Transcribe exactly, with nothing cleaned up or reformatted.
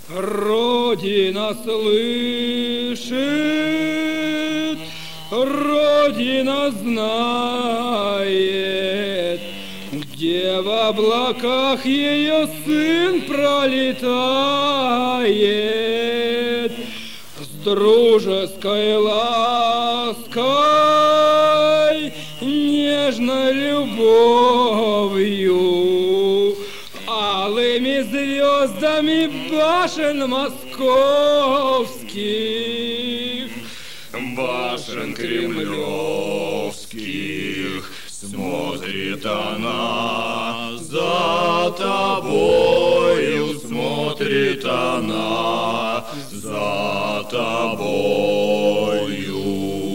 Родина слышит, Родина знает, где в облаках ее сын пролетает, с дружеской лаской, нежной любовью, алыми звездами башен московских, башен кремлевских, смотрит она за тобою, смотрит она за тобою.